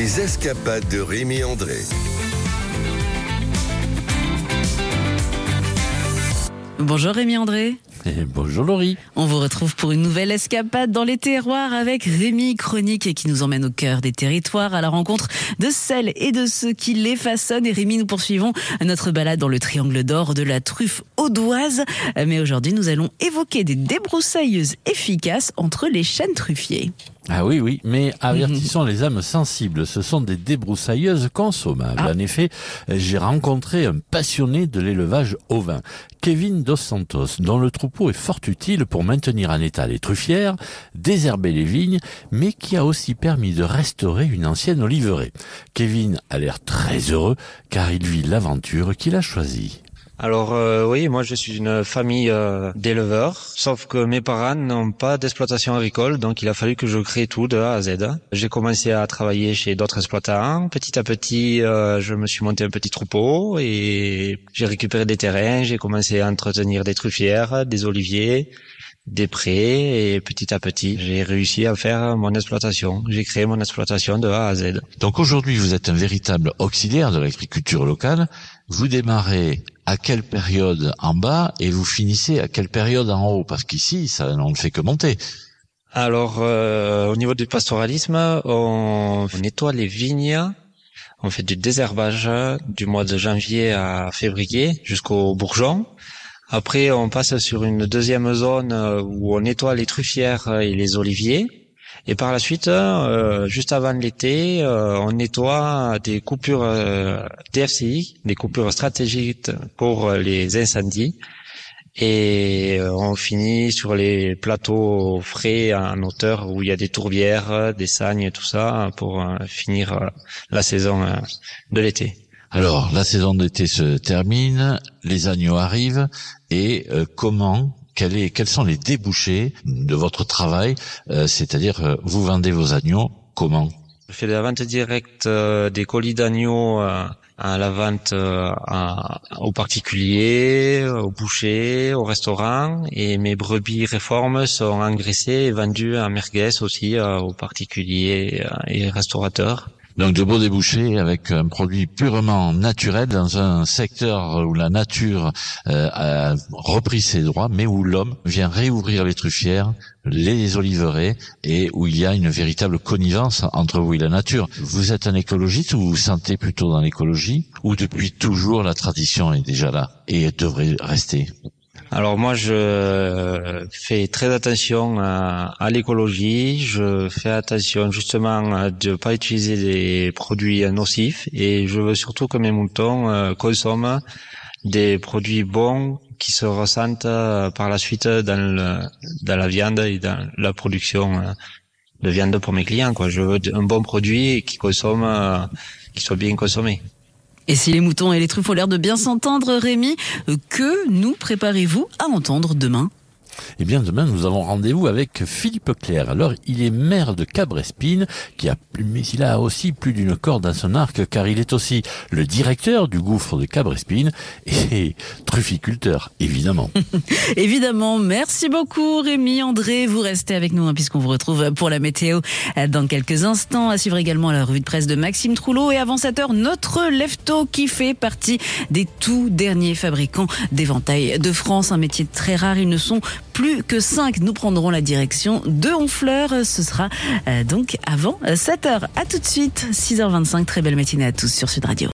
Les escapades de Rémi André. Bonjour Rémi André. Et bonjour Laurie. On vous retrouve pour une nouvelle escapade dans les terroirs avec Rémi, chronique qui nous emmène au cœur des territoires à la rencontre de celles et de ceux qui les façonnent. Et Rémi, nous poursuivons notre balade dans le triangle d'or de la truffe audoise. Mais aujourd'hui, nous allons évoquer des débroussailleuses efficaces entre les chênes truffiers. Ah oui, mais avertissons les âmes sensibles, ce sont des débroussailleuses consommables. En effet, j'ai rencontré un passionné de l'élevage ovin, Kevin Dos Santos, dont le troupeau est fort utile pour maintenir en état les truffières, désherber les vignes, mais qui a aussi permis de restaurer une ancienne oliveraie. Kevin a l'air très heureux car il vit l'aventure qu'il a choisie. Alors oui, moi je suis une famille d'éleveurs, sauf que mes parents n'ont pas d'exploitation agricole, donc il a fallu que je crée tout de A à Z. J'ai commencé à travailler chez d'autres exploitants. Petit à petit, je me suis monté un petit troupeau et j'ai récupéré des terrains, j'ai commencé à entretenir des truffières, des oliviers, des prés, et petit à petit, j'ai réussi à faire mon exploitation. J'ai créé mon exploitation de A à Z. Donc aujourd'hui, vous êtes un véritable auxiliaire de l'agriculture locale. Vous démarrez à quelle période en bas et vous finissez à quelle période en haut? Parce qu'ici, ça on ne fait que monter. Alors, au niveau du pastoralisme, on nettoie les vignes. On fait du désherbage du mois de janvier à février jusqu'au bourgeon. Après, on passe sur une deuxième zone où on nettoie les truffières et les oliviers. Et par la suite, juste avant l'été, on nettoie des coupures DFCI, des coupures stratégiques pour les incendies. Et on finit sur les plateaux frais en hauteur où il y a des tourbières, des sagnes, tout ça, pour finir la saison de l'été. Alors, la saison d'été se termine, les agneaux arrivent, et quels sont les débouchés de votre travail, c'est-à-dire vous vendez vos agneaux comment? Je fais de la vente directe des colis d'agneaux à la vente aux particuliers, aux bouchers, aux restaurants, et mes brebis réformes sont engraissées et vendues en merguez aussi aux particuliers et restaurateurs. Donc de beaux débouchés avec un produit purement naturel dans un secteur où la nature a repris ses droits, mais où l'homme vient réouvrir les truffières, les oliveraies, et où il y a une véritable connivence entre vous et la nature. Vous êtes un écologiste ou vous vous sentez plutôt dans l'écologie, ou depuis toujours la tradition est déjà là et devrait rester? Alors moi, je fais très attention à l'écologie. Je fais attention justement de ne pas utiliser des produits nocifs, et je veux surtout que mes moutons consomment des produits bons qui se ressentent par la suite dans la viande et dans la production de viande pour mes clients, quoi. Je veux un bon produit qui soit bien consommé. Et si les moutons et les truffes ont l'air de bien s'entendre, Rémi, que nous préparez-vous à entendre demain ? Eh bien, demain, nous avons rendez-vous avec Philippe Clerc. Alors, il est maire de Cabrespine, mais il a aussi plus d'une corde à son arc, car il est aussi le directeur du gouffre de Cabrespine et trufficulteur, évidemment. Évidemment. Merci beaucoup, Rémi André. Vous restez avec nous, puisqu'on vous retrouve pour la météo dans quelques instants. À suivre également la revue de presse de Maxime Troulot. Et avant 7h, notre Lefto, qui fait partie des tout derniers fabricants d'éventails de France. Un métier très rare. Ils ne sont plus que 5. Nous prendrons la direction de Honfleur. Ce sera donc avant 7h. À tout de suite, 6h25. Très belle matinée à tous sur Sud Radio.